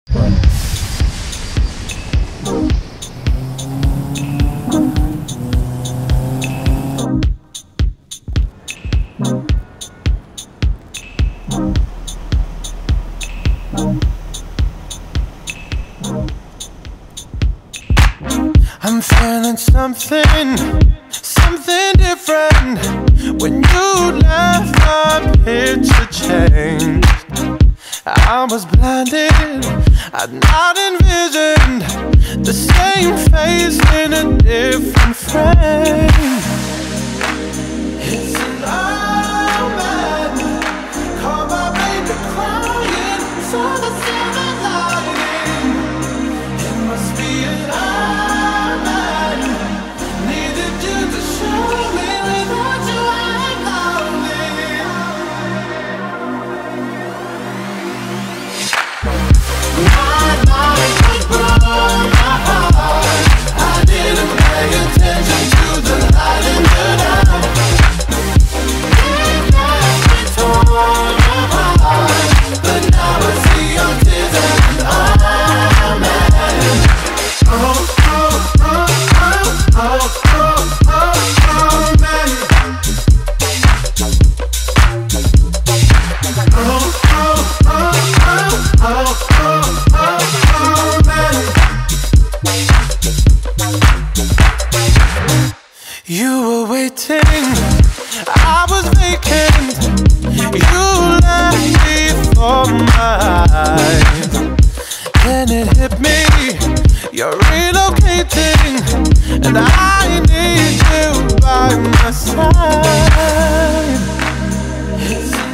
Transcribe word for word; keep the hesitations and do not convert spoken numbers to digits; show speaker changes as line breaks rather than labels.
I'm feeling something, something different. When you left, my picture changed. I was blinded, I'd not envisioned the same face in a different frame. It's an omen, call my baby crying, saw the silver lining. It must be an omen, needed you to show me without you I'm lonely. My life was broken apart, I didn't pay attention to the light in the dark. It left me torn apart, but now I see your tears and I'm mad. Oh, oh, oh, oh, oh, oh, oh, oh, man. Oh, oh, oh, oh, oh, oh, oh, oh, man. You were waiting, I was vacant. You left before my eyes. Then it hit me, you're relocating, and I need you by my side. It's